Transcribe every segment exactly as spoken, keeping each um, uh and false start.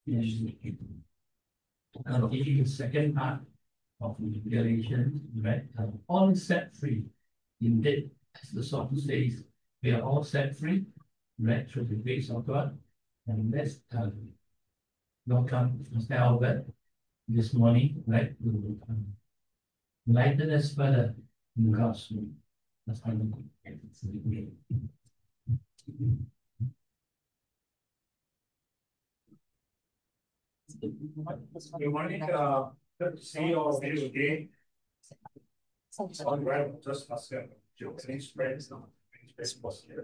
Now, in the second part of the declaration, right, uh, all set free. Indeed, as the song says, we are all set free, right, through the grace of God. And let's uh, welcome Mister Albert this morning, right, to um, enlighten us further in the gospel. That's how we Good morning, uh, good to see you all here again. On right, just ask them, jokes and friends, no, it's possible.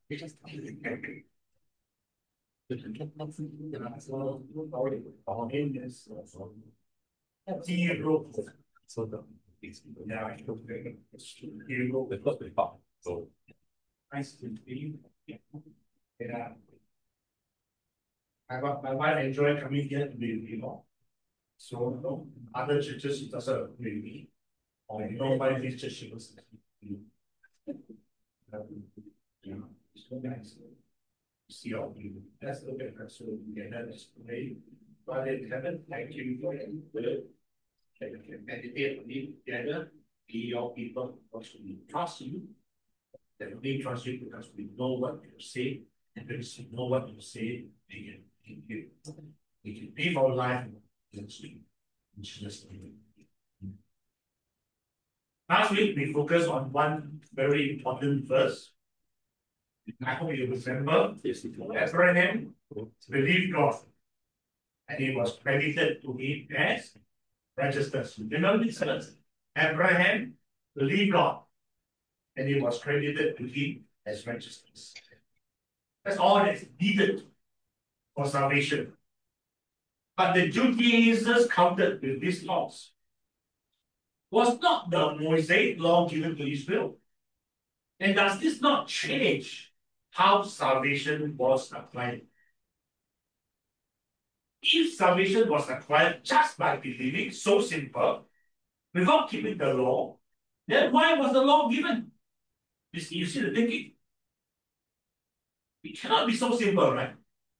Our name is T. Rope. So the yeah, I hope T. Rope. So nice to be here. Yeah. I got my wife enjoy coming here to be, you know. So you know, other churches it doesn't agree with me. Or you know why this church was you know, it's so nice. See all you. Let's look at that. So together, let's pray. Father in heaven, thank you for your word. That we can meditate on it together. Be your people because we trust you. That we trust you because we know what you say. And because we know what you say, we can, we can, we can live our life in Jesus' name. Last week, we focused on one very important verse. I hope you remember. Abraham believed God, and he was credited to him as righteousness. Remember this verse? Abraham believed God, and he was credited to him as righteousness. That's all that's needed for salvation. But the Judaizers countered with these laws. Was not the Mosaic law given to Israel? And does this not change how salvation was applied? If salvation was acquired just by believing, so simple, without keeping the law, then why was the law given? You see, you see the thinking. It cannot be so simple, right?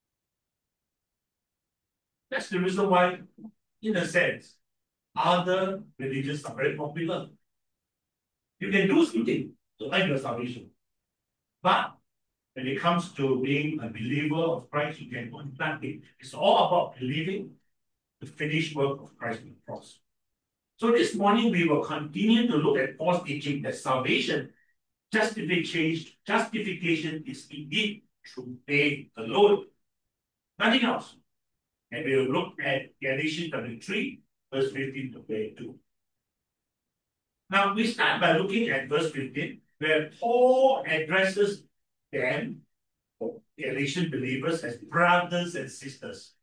That's the reason why, in a sense, other religions are very popular. You can do something to earn your salvation. But when it comes to being a believer of Christ, you can do nothing. It's all about believing the finished work of Christ on the cross. So this morning, we will continue to look at Paul's teaching that salvation, justification, justification is indeed through faith alone. Nothing else. And we will look at Galatians chapter three, verse fifteen to twenty-two. Now, we start by looking at verse fifteen, where Paul addresses them, Galatian believers, as brothers and sisters.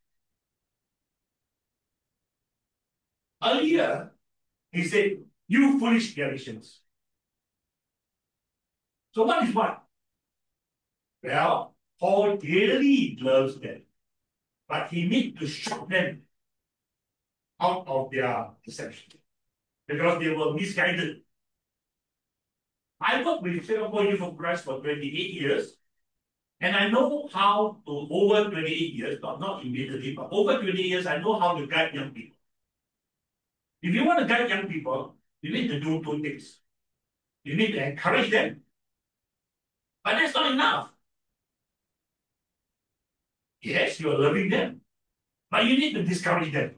Earlier, he said, you foolish Galatians. So what is what? Well, Paul dearly loves them, but he needs to shock them out of their deception because they were misguided. I worked with Singapore Youth of Christ for twenty-eight years, and I know how to, over twenty-eight years, not, not immediately, but over twenty years, I know how to guide young people. If you want to guide young people, you need to do two things. You need to encourage them. But that's not enough. Yes, you are loving them, but you need to discourage them.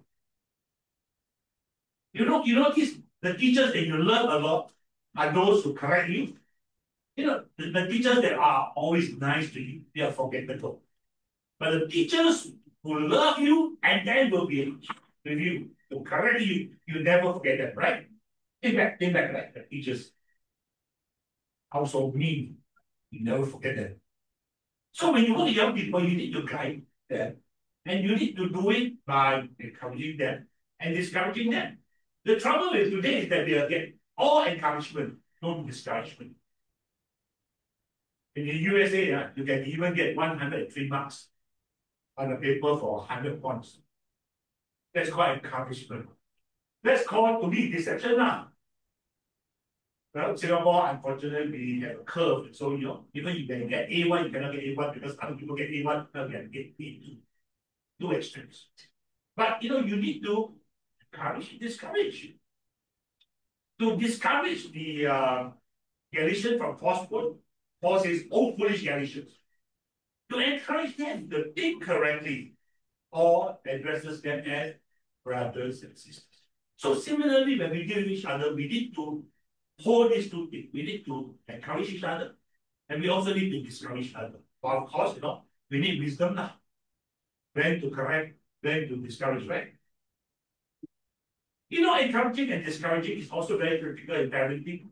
You know, you notice the teachers that you love a lot are those who correct you. You know, the, the teachers that are always nice to you, they are forgettable. But the teachers who love you and then will be with you, to correct you, you never forget them, right? Think back, think back, like the teachers. How so mean, you never forget them. So when you go to young people, you need to guide them. And you need to do it by encouraging them and discouraging them. The trouble with today is that they are getting all encouragement, no discouragement. In the U S A, uh, you can even get one hundred three marks on a paper for one hundred points. That's quite encouragement. That's called to me deception now. Well, Singapore, unfortunately, we have a curve. So, you know, even if you can get A one, you cannot get A one because other people get A one, you can get B two. two extremes. But you know, you need to encourage, discourage. To discourage the uh, Galatians from falsehood, Paul says, "Oh, foolish Galatians." To encourage them to think correctly, or addresses them as brothers and sisters. So similarly, when we deal with each other, we need to hold these two things. We need to encourage each other, and we also need to discourage each other. But of course, you know, we need wisdom now. When to correct, when to discourage, right? You know, encouraging and discouraging is also very critical in parenting.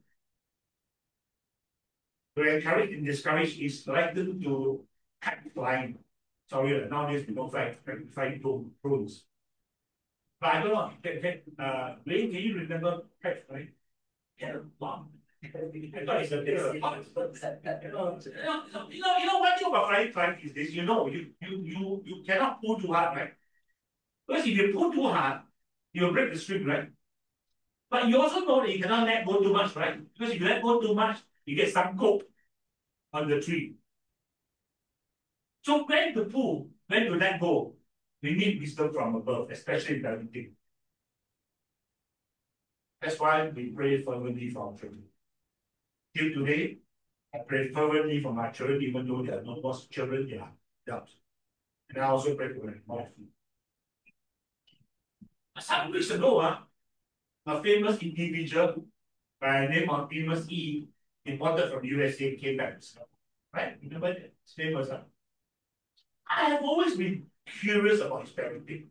To encourage and discourage is likened to kite flying. Sorry, nowadays we don't fly, fly drones. But I don't know, can, can, uh, Ray, can you remember kite flying? Yeah, wow. I thought it's a bit of a you know, you know, you know, one thing about flying kite is this, you know, you, you, you, you cannot pull too hard, right? Because if you pull too hard, you'll break the string, right? But you also know that you cannot let go too much, right? Because if you let go too much, you get some coke on the tree. So when to pull, when to let go, we need wisdom from above, especially in parenting. That's why we pray fervently for our children. Till today, I pray fervently for my children, even though they are not lost children, they are adults. And I also pray for them often. Some weeks ago, uh, a famous individual by the name of Amos E, imported from the U S A, came back to Singapore. Right? Remember that? It's famous. Huh? I have always been curious about his parenting.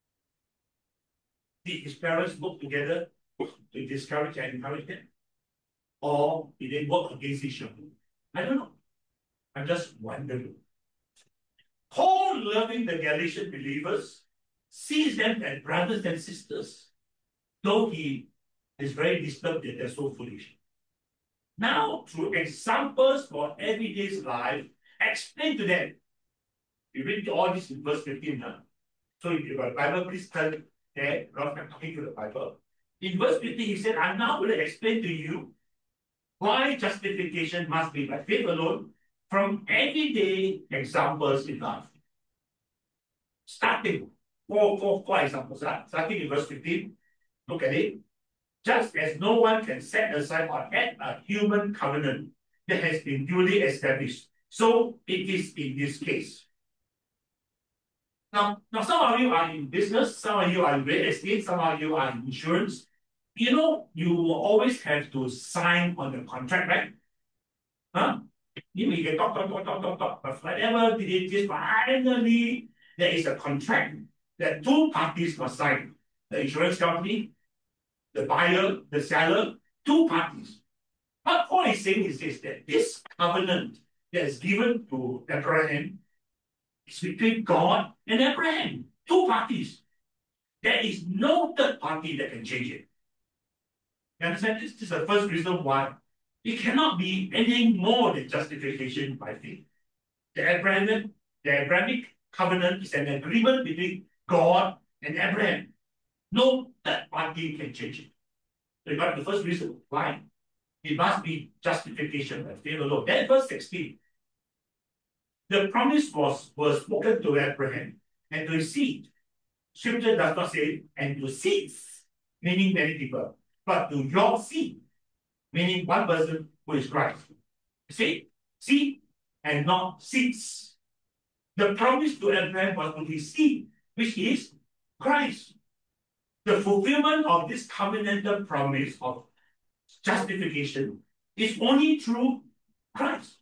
Did his parents work together to discourage and encourage them? Or did they work against each other? I don't know. I'm just wondering. Paul, loving the Galatian believers, sees them as brothers and sisters, though he is very disturbed that they're so foolish. Now, through examples for everyday life, explain to them. You read all this in verse fifteen. Huh? So if you have a Bible, please turn there. Not I'm talking to the Bible. In verse fifteen, he said, I'm now going to explain to you why justification must be by faith alone from everyday examples in life. Starting, four, four, four examples. Huh? Starting in verse fifteen, look at it. Just as no one can set aside or add a human covenant that has been duly established, so it is in this case. Now, now, some of you are in business, some of you are in real estate, some of you are in insurance. You know, you will always have to sign on the contract, right? Huh? You may get talk, talk, talk, talk, talk, talk, but whatever it is, finally, there is a contract that two parties must sign. The insurance company, the buyer, the seller, two parties. What Paul is saying is this, that this covenant that is given to Abraham is between God and Abraham. Two parties. There is no third party that can change it. You understand? This, this is the first reason why it cannot be anything more than justification by faith. The Abrahamic, the Abrahamic covenant is an agreement between God and Abraham. No third party can change it. So you got the first reason why. It must be justification by faith alone. Then verse sixteen. The promise was, was spoken to Abraham and to his seed. Scripture does not say, and to seeds, meaning many people, but to your seed, meaning one person who is Christ. See? Seed and not seeds. The promise to Abraham was to his seed, which is Christ. The fulfillment of this covenantal promise of justification is only through Christ.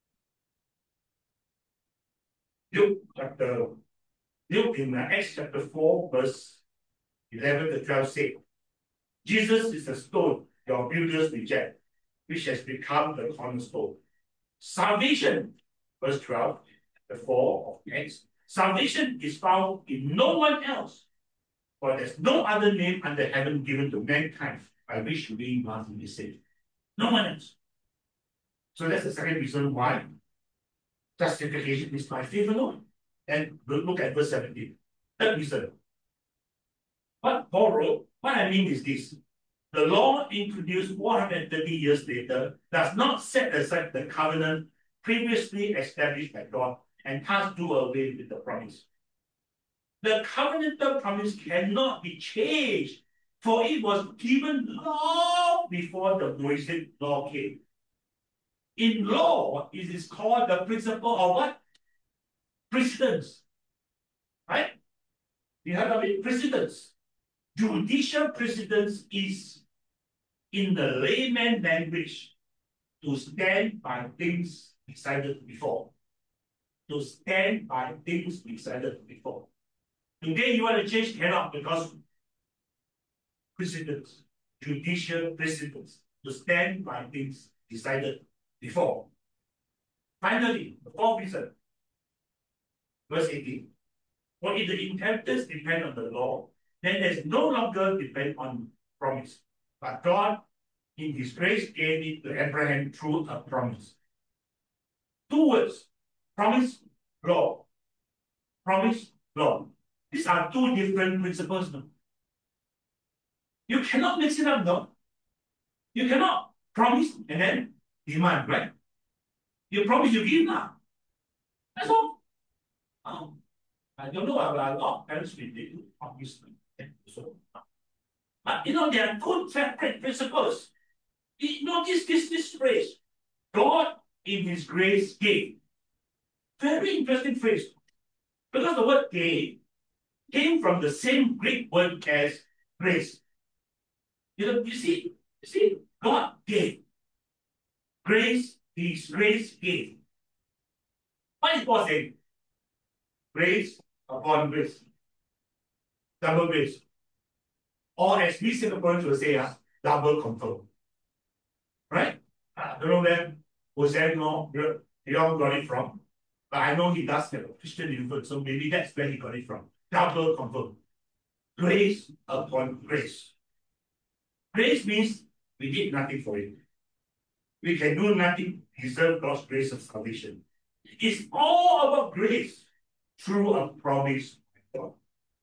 Luke chapter, Luke in Acts chapter four, verse eleven to twelve say, Jesus is the stone your builders reject, which has become the cornerstone. Salvation, verse twelve, the four of Acts, salvation is found in no one else, for there's no other name under heaven given to mankind by which we must be saved. No one else. So that's the second reason why justification is by faith alone. And we'll look at verse seventeen. Third reason. What Paul wrote, what I mean is this. The law introduced four hundred thirty years later does not set aside the covenant previously established by God and thus do away with the promise. The covenantal promise cannot be changed, for it was given long before the Mosaic law came. In law, it is called the principle of what? Precedence. Right? You heard of it? Precedence. Judicial precedence is, in the layman language, to stand by things decided before. To stand by things decided before. Today you want to change, cannot, because precedence, judicial precedence, to stand by things decided before. Finally, the fourth reason, verse eighteen. For if the inheritance depend on the law, then there's no longer depend on promise. But God, in his grace, gave it to Abraham through a promise. Two words, promise, law. Promise, law. These are two different principles. No? You cannot mix it up, no? You cannot promise and then demand, right? You promise, you give now. That's all. Um, I don't know about a lot of parents will do, obviously. So, but you know, there are two separate principles. You notice this, this phrase. God in his grace gave. Very interesting phrase. Because the word gave came from the same Greek word as grace. You know, you see, you see, God gave. Grace, his grace gave. What is Paul saying? Grace upon grace. Double grace. Or as we Singaporeans will say, uh, double confirm. Right? I don't know where Hosea no, Leon got it from. But I know he does have a Christian influence, so maybe that's where he got it from. Double confirm. Grace upon grace. Grace means we did nothing for it. We can do nothing to deserve God's grace of salvation. It's all about grace through a promise of God.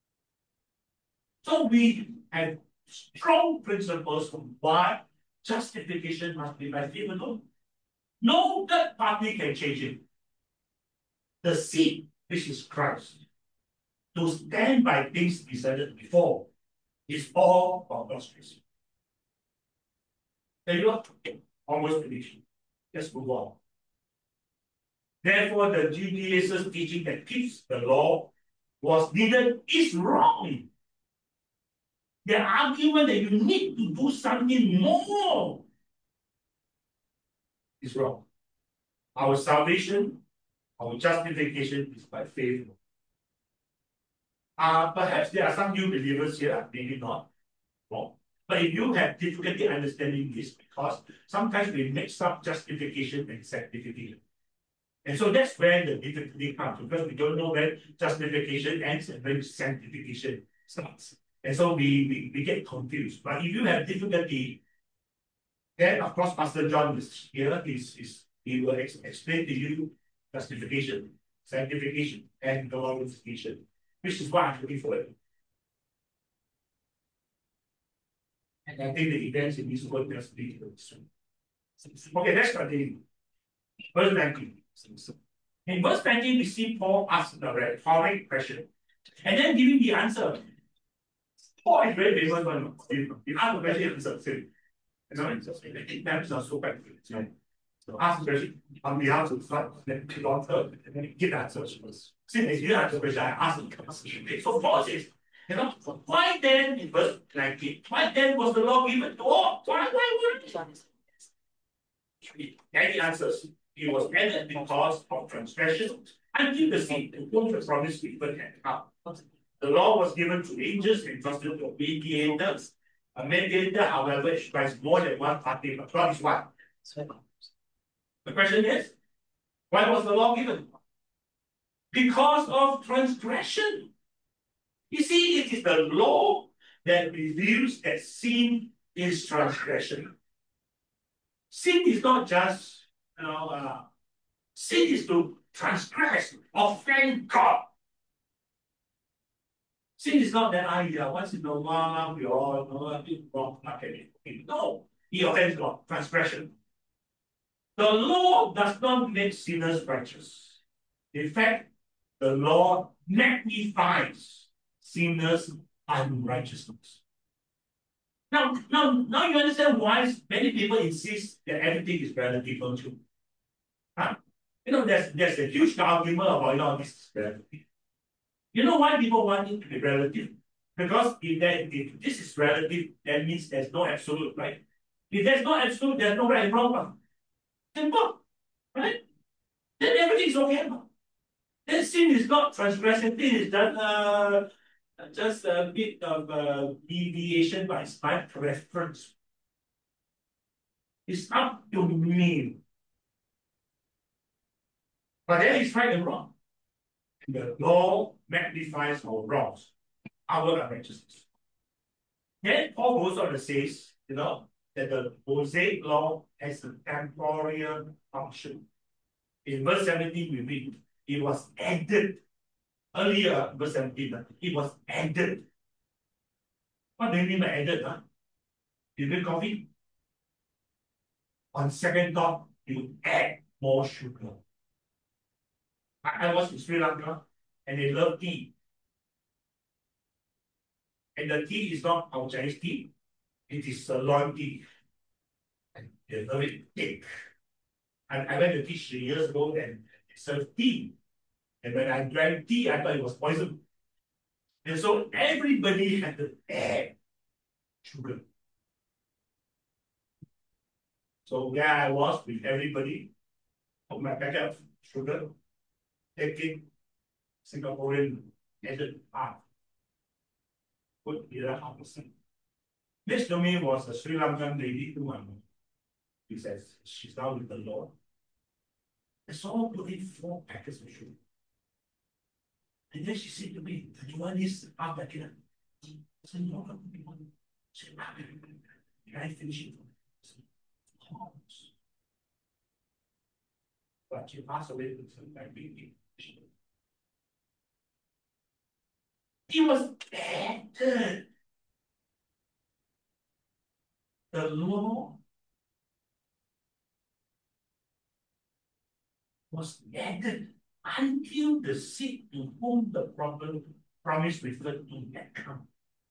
So we have strong principles of why justification must be by faith alone. No third party can change it. The seed, which is Christ, to stand by things decided before, is all of God's grace. There you go. Almost finished. Let's move on. Therefore, the Judaizers' teaching that keeps the law was needed is wrong. The argument that you need to do something more is wrong. Our salvation, our justification is by faith. Uh, perhaps there are some new believers here, maybe not. Wrong. But if you have difficulty understanding this, because sometimes we mix up justification and sanctification. And so that's where the difficulty comes, because we don't know when justification ends and when sanctification starts. And so we, we, we get confused. But if you have difficulty, then of course Pastor John is here, is, is, he will ex explain to you justification, sanctification, and glorification, which is what I'm looking for. And I think the events in this world just lead to this. Okay, let's continue. Verse nineteen. In verse nineteen, we see Paul ask the rhetoric question and then giving the answer. Paul is very famous one. You ask the question, answer. Same. You know, it's not so bad. So ask the question on behalf of God, then the author, and then give the answer first. Since if you answer the question, I ask the question. So Paul says, you know, why then in verse nineteen, why then was the law given to all? Why, why, why? And he answers, he was added because of transgression until the seed to whom the promise given had come. The law was given to angels and trusted to mediators. A mediator, however, expresses more than one party, but God is one. The question is, why was the law given? Because of transgression. You see, it is the law that reveals that sin is transgression. Sin is not just, you know, uh, sin is to transgress, offend God. Sin is not that idea. Once in a while, we all know a bit wrong. No, he offends God, transgression. The law does not make sinners righteous. In fact, the law magnifies sinners unrighteousness. Now, now, now you understand why many people insist that everything is relative, don't you? Huh? You know, there's there's a huge argument about you know, this is relative. You know why people want it to be relative? Because if that if this is relative, that means there's no absolute, right? If there's no absolute, there's no right and wrong. Simple, right? Then everything is okay. Then sin is not transgression, sin is done uh, just a bit of uh, deviation by my preference. It's up to me. But then it's right and wrong. And the law magnifies our wrongs, our unrighteousness. Then Paul goes on and says, you know, that the Mosaic law has a temporal function. In verse seventeen, we read, it was added. Earlier, verse seventeen, it was added. What do you mean by added? Huh? You drink coffee? On second thought, you add more sugar. I, I was in Sri Lanka and they love tea. And the tea is not our Chinese tea, it is Ceylon tea. And they love it thick. And I went to teach three years ago and they served tea. And when I drank tea, I thought it was poison. And so everybody had to add sugar. So there I was with everybody, put my packet of sugar, taking Singaporean added half, put the other half percent. Next to me was a Sri Lankan lady who I know. She says she's now with the Lord. I saw her putting four packets of sugar. And then she said to me, "Do you want this half packet?" I said, "No, I don't want it." She said, "Can I finish it?" But she passed away with some diabetes. It was added. The law was added until the seed to whom the problem promise referred to had come.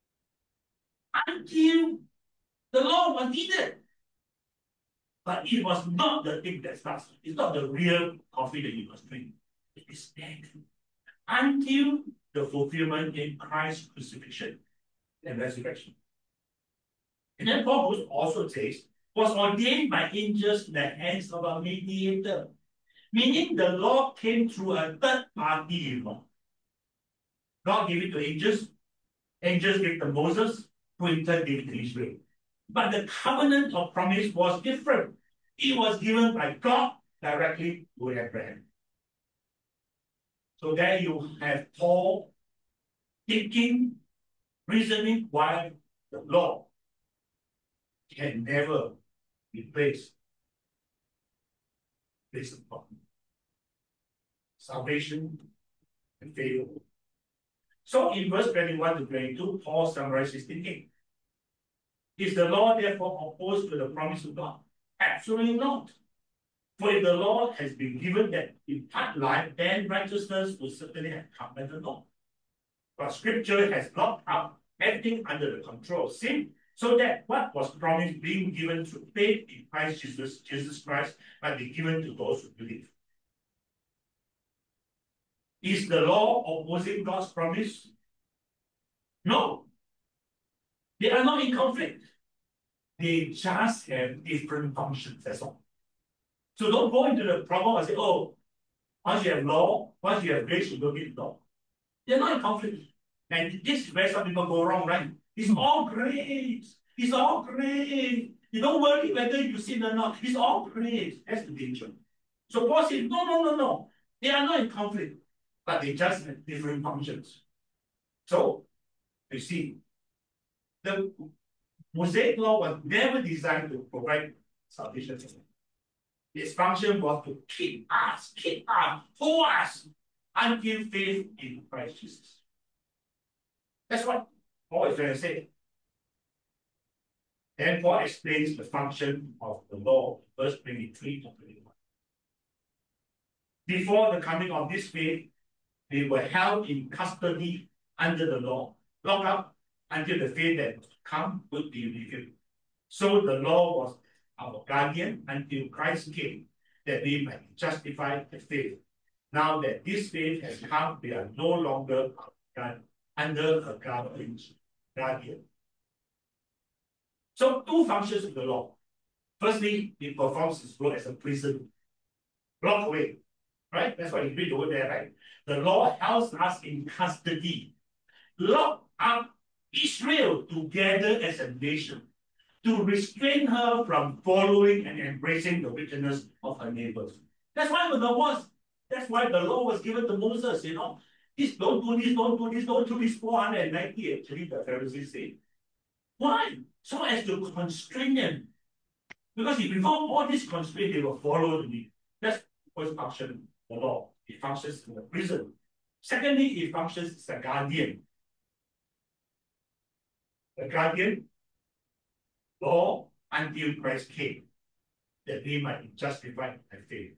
Until the law was needed. But it was not the thing that starts. It's not the real coffee that you must drink. It is added until the fulfillment in Christ's crucifixion and resurrection. And then Paul also says, was ordained by angels in the hands of a mediator. Meaning the law came through a third party law. God gave it to angels. Angels gave it to Moses, who in turn gave it to Israel. But the covenant of promise was different. It was given by God directly to Abraham. So there you have Paul thinking, reasoning why the law can never replace based upon salvation and faith. So in verse twenty-one to twenty-two, Paul summarizes his thinking. Is the law therefore opposed to the promise of God? Absolutely not. For if the law has been given that impart life, then righteousness will certainly have come by the law. But Scripture has locked up everything under the control of sin, so that what was promised being given through faith in Christ Jesus, Jesus Christ, might be given to those who believe. Is the law opposing God's promise? No. They are not in conflict. They just have different functions, that's all. So don't go into the problem and say, oh, once you have law, once you have grace, you don't need law. They're not in conflict. And this is where some people go wrong, right? It's all great. It's all great. You don't worry whether you sin or not. It's all great. That's the danger. So Paul says, no, no, no, no. They are not in conflict, but they just have different functions. So, you see, the Mosaic law was never designed to provide salvation. Its function was to keep us, keep us, hold us until faith in Christ Jesus. That's what Paul is trying to say. Then Paul explains the function of the law, verse twenty-three to twenty-one. Before the coming of this faith, they were held in custody under the law, locked up until the faith that come would be revealed. So the law was our guardian until Christ came, that we might justify the faith. Now that this faith has come, we are no longer under a guardian. guardian. So two functions of the law. Firstly, it performs its role as a prison. Locked away. Right? That's what you read over there, right? The law holds us in custody. Locked up Israel together as a nation to restrain her from following and embracing the wickedness of her neighbors. That's why the law was, that's why the law was given to Moses, you know. This, don't do this, don't do this, don't do this, four hundred ninety, actually, the Pharisees say. Why? So as to constrain them. Because if before all this constraint, they will follow me. That's the first function of the law. It functions in the prison. Secondly, it functions as a guardian. The guardian law until Christ came, that we might be justified by faith.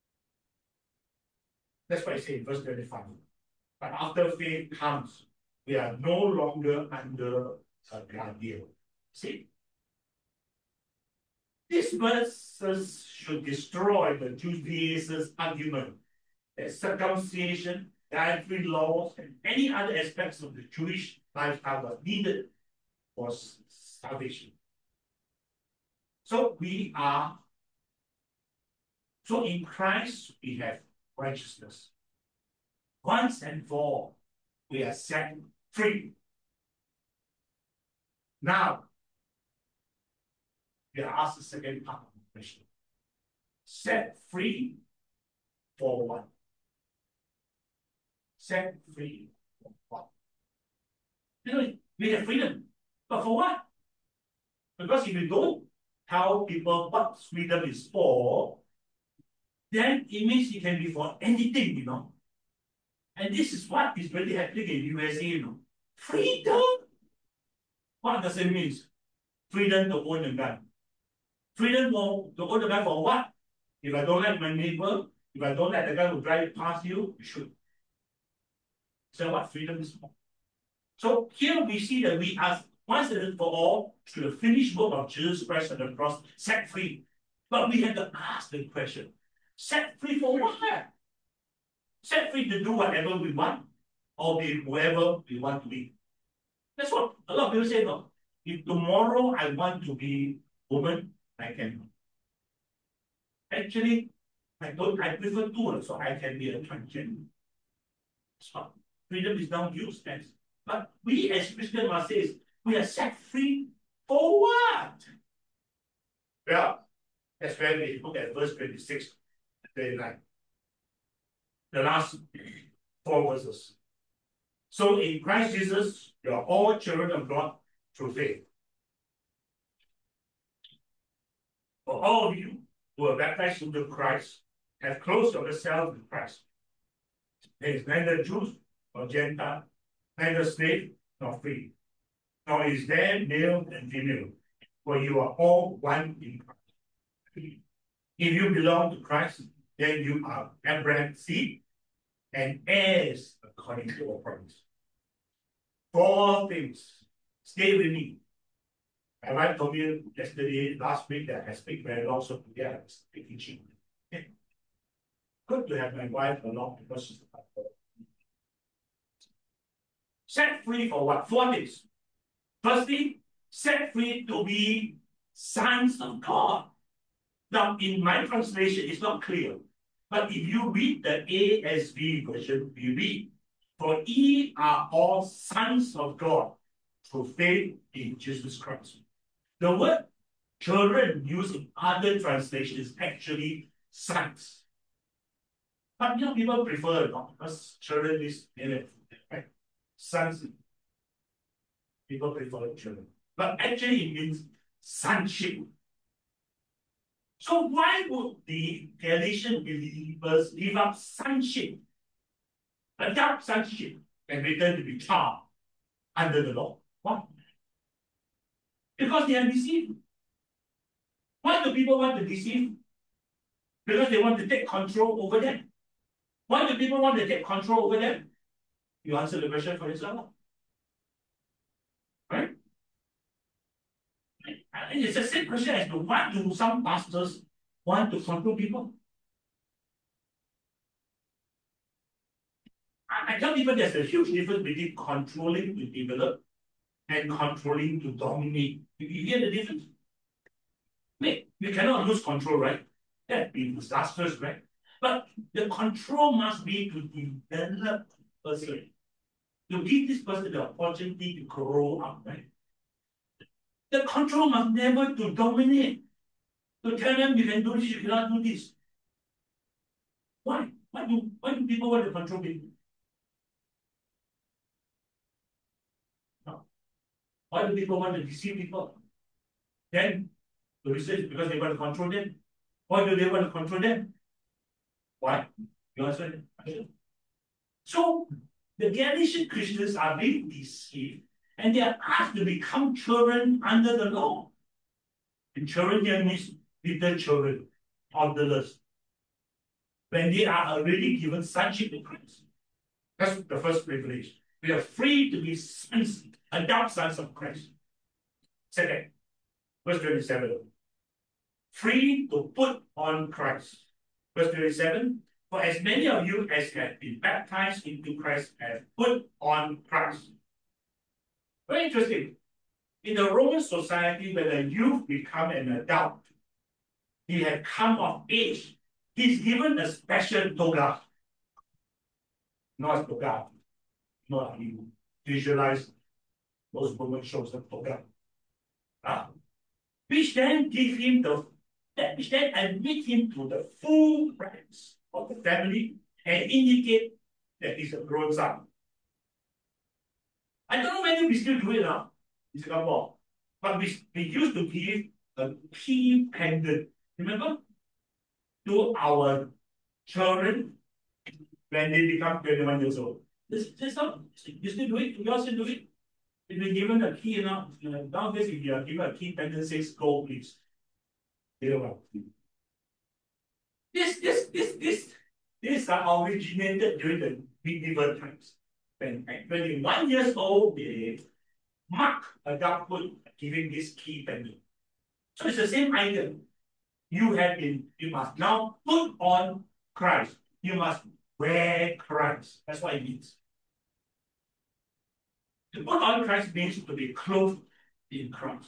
That's what I say in verse twenty-five. But after faith comes, we are no longer under a guardian. See? These verses should destroy the Judaizers' argument that circumcision, dietary laws, and any other aspects of the Jewish lifestyle was needed for salvation. So we are, so in Christ we have righteousness. Once and for all, we are set free. Now, we are asked the second part of the question. Set free for what? Set free for what? You know, we have freedom, but for what? Because if you don't tell people what freedom is for, then it means it can be for anything, you know. And this is what is really happening in U S A, you know. Freedom! What does it mean? Freedom to own a gun. Freedom for, to own a gun for what? If I don't like my neighbor, if I don't like the guy who drives past you, you should. So what freedom is for? So here we see that we are once and for all through the finished work of Jesus Christ on the cross, set free. But we have to ask the question, set free for what? Set free to do whatever we want, or be whoever we want to be. That's what a lot of people say, no. If tomorrow I want to be woman, I can. Actually, I don't I prefer to, so I can be a transgender. So freedom is now used as. But we as Christians must say, we are set free for what? Well, that's where we look at verse twenty-six, twenty-nine. The last four verses. So in Christ Jesus, you are all children of God through faith. For all of you who are baptized into Christ have clothed yourselves with Christ. There is neither Jew nor Gentile, neither slave nor free, nor is there male and female, for you are all one in Christ. If you belong to Christ, then you are Abraham's seed and heirs according to our promise. Four things. Stay with me. My wife told me yesterday, last week, that I speak very long, so today I'm speaking cheap. Okay. Good to have my wife along because she's the pastor. Set free for what? Four things. Firstly, set free to be sons of God. Now, in my translation, it's not clear. But if you read the A S V version, you read, for ye are all sons of God through faith in Jesus Christ. The word children used in other translations is actually sons. But you know, people prefer it not because children is right? Sons. People prefer children. But actually it means sonship. So why would the Galatian believers give up sonship, adopt sonship, and return to be child under the law? Why? Because they are deceived. Why do people want to deceive? Because they want to take control over them. Why do people want to take control over them? You answer the question for yourself. And it's the same question as to why do some pastors want to control people? I, I tell people there's a huge difference between controlling to develop and controlling to dominate. You, you hear the difference? Wait, you cannot lose control, right? That'd be disastrous, right? But the control must be to develop the person, to give this person the opportunity to grow up, right? The control must never to dominate, to tell them you can do this, you cannot do this. Why? Why do, why do people want to control people? No. Why do people want to deceive people? Then the reason is because they want to control them. Why do they want to control them? Why? You answer it. So the Galatian Christians are being deceived and they are asked to become children under the law. And children here means little children, toddlers. When they are already given sonship in Christ. That's the first privilege. We are free to be sons, adult sons of Christ. Second, verse twenty-seven. Free to put on Christ. Verse twenty-seven. For as many of you as have been baptized into Christ have put on Christ. Very interesting. In the Roman society, when a youth become an adult, he had come of age, he's given a special toga. Not toga. Not you visualize those Roman shows the toga. Uh, which then give him the which then admit him to the full rights of the family and indicate that he's a grown son. I don't know whether we still do it now in Singapore, but we, we used to give a key pendant, remember, to our children when they become twenty-one years old. This, this not, you still do it? You all still do it? If you're given a key, you know, nowadays if you are given a key pendant says go, please. You know, this, this, this, this, these are originated during the medieval times. When at twenty-one years old, they mark adulthood giving this key pendant. So it's the same idea. You have been, you must now put on Christ. You must wear Christ. That's what it means. To put on Christ means to be clothed in Christ.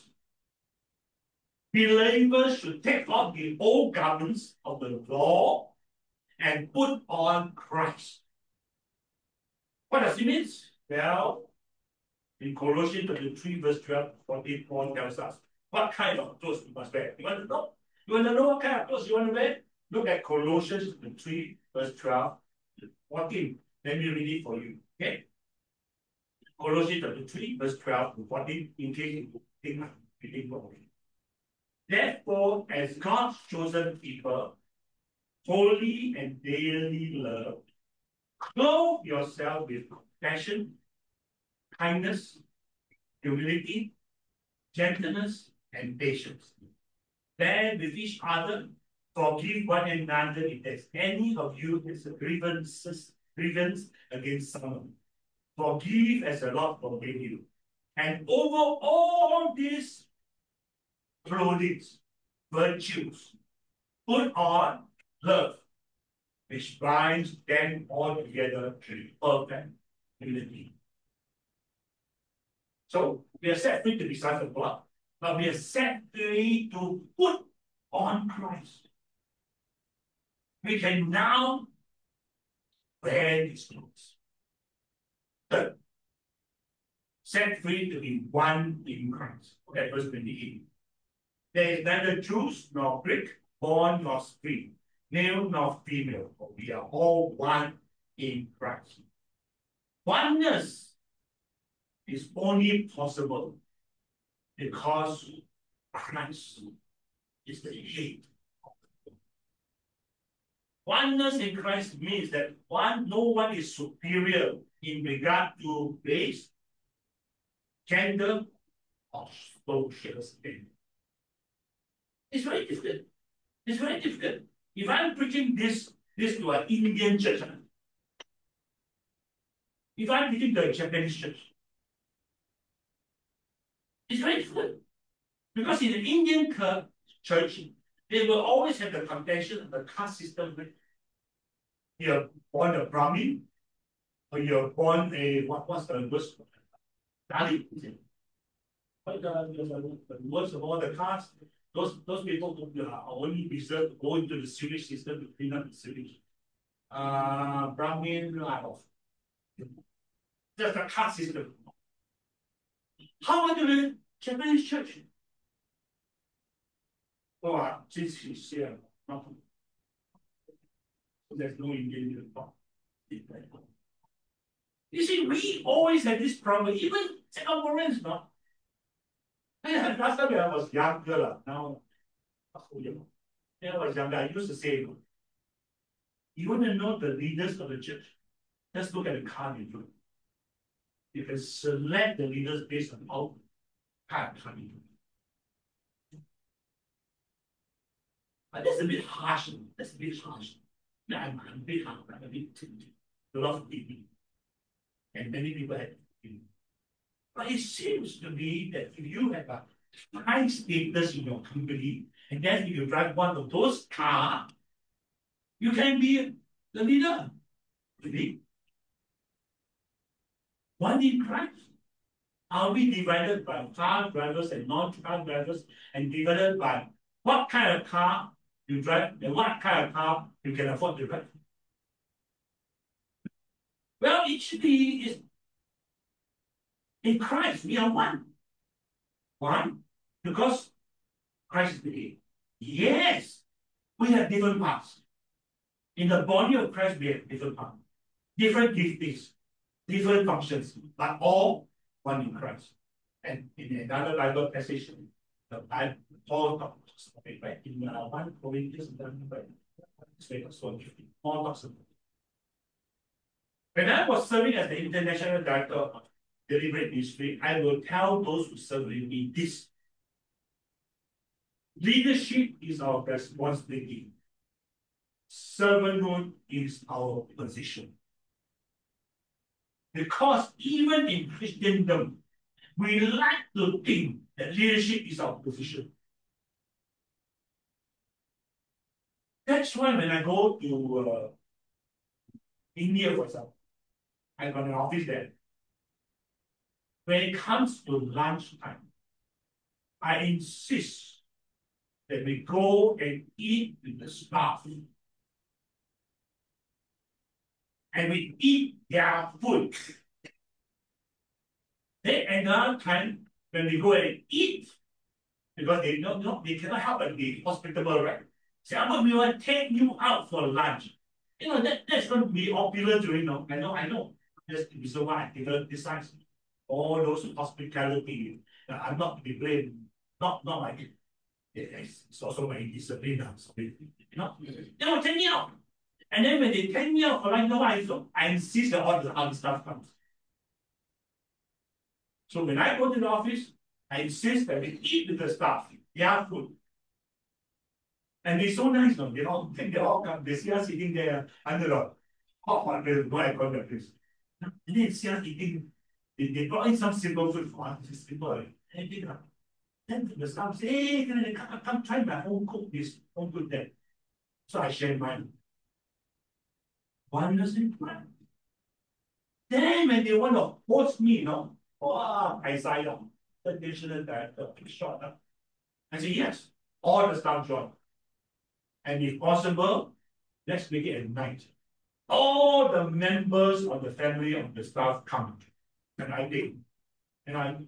Believers should take off the old garments of the law and put on Christ. What does it mean? Well, in Colossians three, verse twelve, fourteen, Paul tells us what kind of clothes you must wear. You want to know? You want to know what kind of clothes you want to wear? Look at Colossians three, verse twelve, fourteen. Let me read it for you. Okay? Colossians three, verse twelve to fourteen, in case you think I'm reading wrong. Therefore, as God's chosen people, holy and dearly loved, clothe yourself with compassion, kindness, humility, gentleness, and patience. Bear with each other, forgive one another if there's any of you has a grievance, grievance against someone. Forgive as the Lord forgave you. And over all these clothing, virtues, put on love, which binds them all together to perfect unity. So we are set free to be sons of God, but we are set free to put on Christ. We can now wear these clothes. Third, set free to be one in Christ. Okay, verse twenty-eight. There is neither Jews nor Greek, born nor free, male nor female, for we are all one in Christ. Oneness is only possible because Christ is the head. Oneness in Christ means that one, no one is superior in regard to race, gender, or social status. It's very difficult. It's very difficult. If I'm preaching this, this to an Indian church, if I'm preaching to a Japanese church, it's very difficult. Because in the Indian church, they will always have the contention of the caste system. You're born a Brahmin, or you're born a, what, what's the worst? Dalit, is it? But the, the, the worst of all the castes, those, those people who are only reserved to go into the sewage system to clean up the sewage. Uh, Brahmin, Ladov. That's the caste system. How about the Japanese church? Oh, since he's here, nothing. There's no Indian involved. You see, we always have this problem, even Singaporeans, no? Last time when I was younger, now, when I was younger, I used to say, you want to know the leaders of the church? Just look at the card you do. You can select the leaders based on how kind of card you do. But that's a bit harsh. That's a bit harsh. No, I'm, I'm a bit harsh. I'm a bit tempted. A lot of people. And many people have it. But it seems to me that if you have a high status in your company, and then if you drive one of those cars, you can be the leader. Really? One in Christ? Are we divided by car drivers and non-car drivers, and divided by what kind of car you drive and what kind of car you can afford to drive? Well, it should be is in Christ, we are one. Why? Because Christ is the head. Yes, we have different parts. In the body of Christ, we have different parts, different giftings, different functions, but all one in Christ. And in another Bible passage, the Bible, Paul talks about it, right? In uh, one Corinthians, Paul talks about it. When I was serving as the international director of Deliberate Ministry, I will tell those who serve with me this. Leadership is our responsibility. Servanthood is our position. Because even in Christendom, we like to think that leadership is our position. That's why when I go to uh, India, for example, I got an office there. When it comes to lunchtime, I insist that we go and eat with the staff. And we eat their food. Then another time, when we go and eat, because they don't know, they cannot help but be hospitable, right? Say, but we will take you out for lunch. You know, that, that's going to be popular during, you know, I know, I know. That's the reason why I take this size. All those hospitality, uh, I'm not to be blamed, not, not like it. It's also my discipline. So, you know, they will take me out. And then when they take me out for like no, I, I insist that all the other stuff comes. So when I go to the office, I insist that we eat with the staff, their food. And they're so nice, no? They all think they all come, they see us eating there under the hot hot place, go and call that place. And then see us eating, they, they brought in some simple food for us, just simple. And they, then the staff say, hey, can I come, come try my home cook this, home cook that. So I share mine. Oneness in Christ. Then when they want to host me, you know, oh, I sign up. The national director, big shot up. I say, yes, all the staff join. And if possible, let's make it at night. All the members of the family of the staff come. And I did. And I,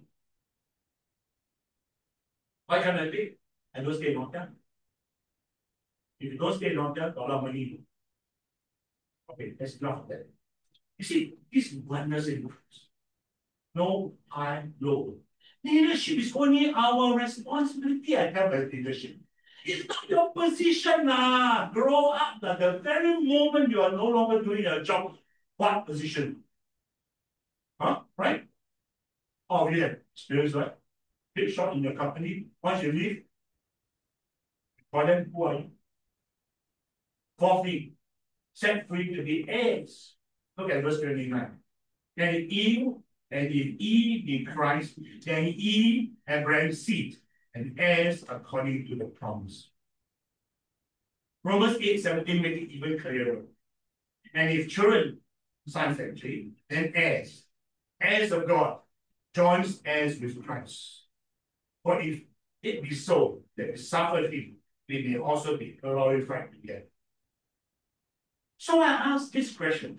why can't I did? I don't stay in hotel. If you don't stay in hotel, a lot of money. Okay, that's enough of that. You see, this oneness in Christ. No high, low. Leadership is only our responsibility. I tell the leadership. It's not your position. Nah. Grow up. Nah. The very moment you are no longer doing your job, what position? Huh? Right? Oh, yeah. Experience, right? Big shot in your company. Once you leave, for them, who are you? Fourthly, set free to be heirs. Look at verse twenty-nine. Then Eve, and if Eve be Christ, then Eve Abraham's seed, and heirs according to the promise. Romans eight seventeen make it even clearer. And if children, sons actually, then heirs, heirs of God, joins heirs with Christ. For if it be so that we suffered him, we may also be glorified together. So I ask this question.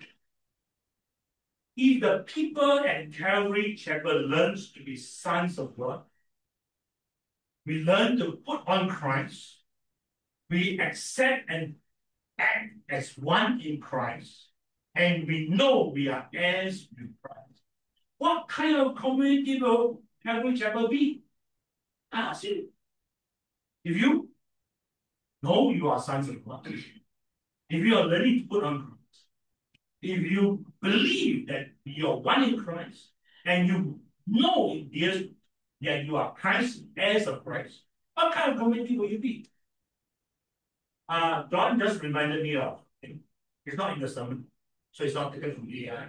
If the people at Calvary Chapel learns to be sons of God, we learn to put on Christ, we accept and act as one in Christ, and we know we are heirs with Christ, what kind of community will Calvary Chapel be? I ask you. If you know you are sons of God, if you are ready to put on Christ, if you believe that you are one in Christ, and you know yes, that you are Christ, heirs of Christ, what kind of community will you be? Uh, Don just reminded me of, it's not in the sermon, so it's not taken from the A I.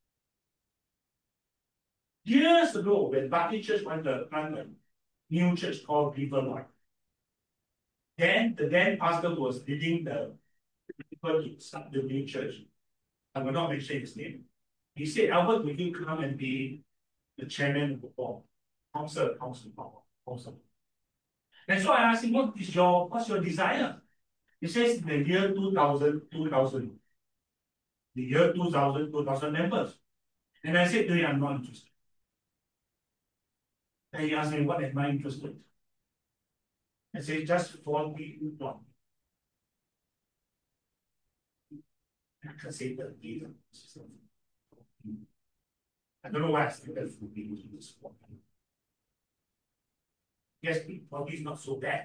Years ago, when Baptist Church wanted to plant a new church called River Life, then the then pastor who was leading the people to start the new church, I will not mention his name. He said, Albert, will you come and be the chairman of the board? Council, council, council. And so I asked him, what is your, what's your desire? He says, in the year two thousand, two thousand, the year two thousand, two thousand members. And I said to him, I'm not interested. And he asked me, what am I interested? I said, just forty one. I can say that leader. I don't know why I said that for people to this one. Yes, forty is not so bad.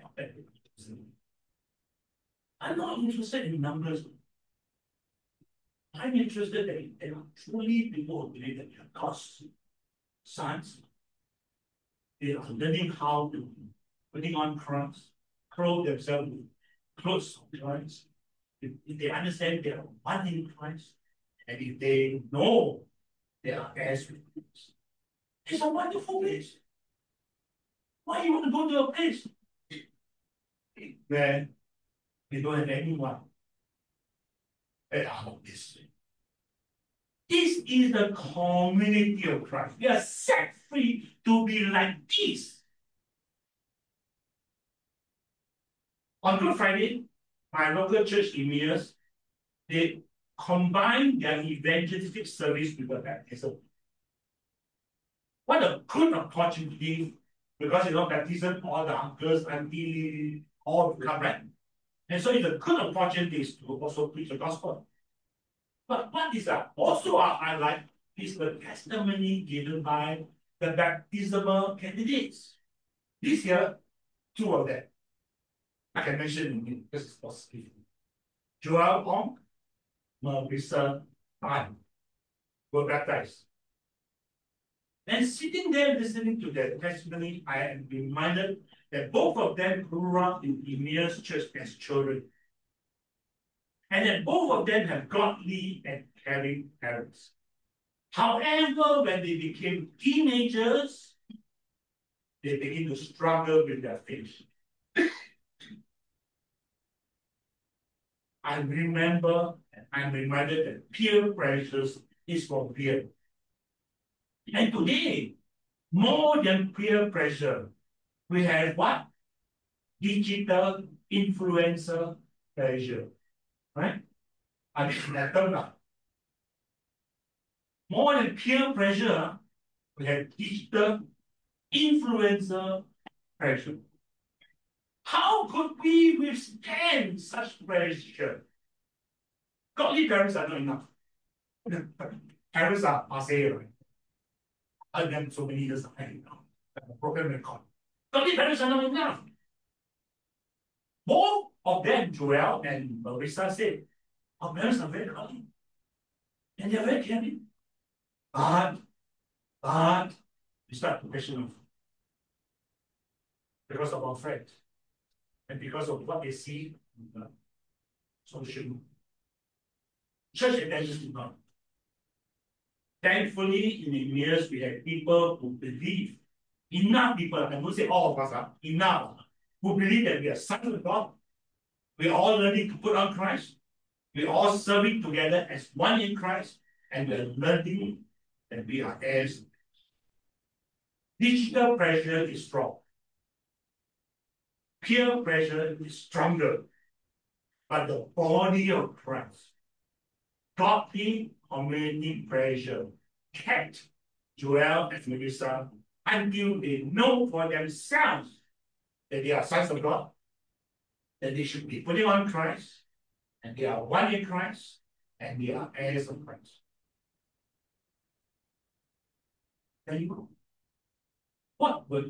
I'm not interested in numbers. I'm interested in, in truly people who believe that they are God's sons. They are learning how to putting on crowns, clothe themselves with clothes of Christ. If, if they understand they are one in Christ, and if they know they are heirs with Christ, it's a wonderful place. Why you want to go to a place where you don't have anyone at all this? This is the community of Christ. We are set free to be like this. On Good Friday, my local church in Mias, they combined their evangelistic service with the baptism. What a good opportunity, because you know, baptism, all the uncles, aunties, all come right. And so it's a good opportunity to also preach the gospel. But what is that? Also, I highlight is the testimony given by the baptismal candidates. This year, two of them. I can mention because it's possible. Joel Ong, Marissa Tan were baptized. And sitting there listening to their testimony, I am reminded that both of them grew up in Emmaus Church as children. And that both of them have godly and caring parents. However, when they became teenagers, they begin to struggle with their faith. I remember, and I'm reminded that peer pressure is from peer. And today, more than peer pressure, we have what? Digital influencer pressure. Right? I mean that term now. More than peer pressure, we have digital influencer pressure. How could we withstand such pressure? Godly parents are not enough. Parents are passe, right? I've done so many years, I know. A broken record. Godly parents are not enough. Both of them, Joel and Marissa, said, our parents are very godly. And they're very caring. But, but, we start to question of because of our friends. And because of what they see in the social church attendance is not. Thankfully, in the years, we have people who believe enough people, I don't say all of us, uh, enough, who believe that we are sons of God. We are all learning to put on Christ. We are all serving together as one in Christ, and we are learning that we are heirs. Digital pressure is strong. Peer pressure is stronger. But the body of Christ, godly community pressure, kept Joel and Melissa until they know for themselves that they are sons of God, that they should be putting on Christ, and they are one in Christ, and they are heirs of Christ. There you go. What would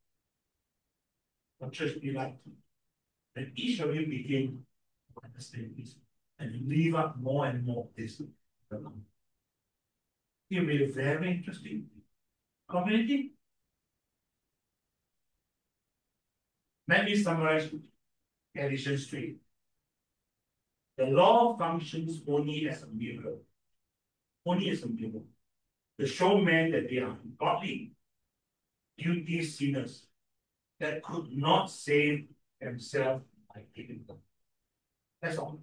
the church be like? That each of you begin to understand this and leave up more and more of this. It will be a very interesting community. Let me summarize Galatians three. The law functions only as a mirror, only as a mirror, to show men that they are godly, guilty sinners that could not save themselves by giving them. That's all.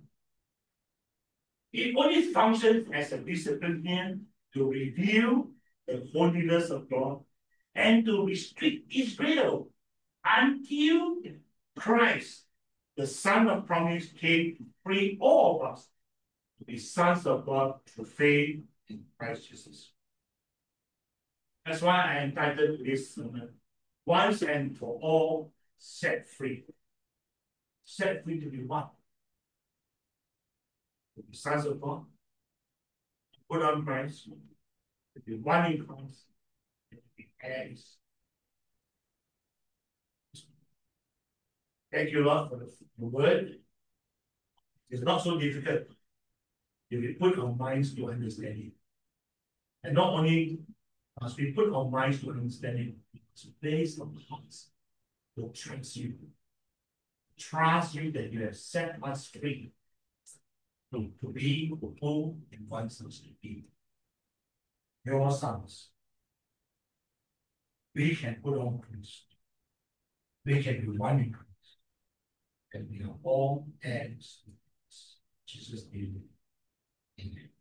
It only functions as a discipline to reveal the holiness of God and to restrict Israel until Christ, the Son of promise, came to free all of us to be sons of God through faith in Christ Jesus. That's why I entitled this sermon, Once and for All Set Free. Set free to be what? To be sons of God, to put on Christ, to be one in Christ, and to be heirs. Thank you, Lord, for the, the word. It's not so difficult if we put our minds to understand it. And not only must we put our minds to understand it, we must place our hearts to trust you. Trust you that you have set us free to, to be who you want us to be. Your sons. We can put on Christ. We can be one in Christ. And we are all heirs. Jesus name. Amen.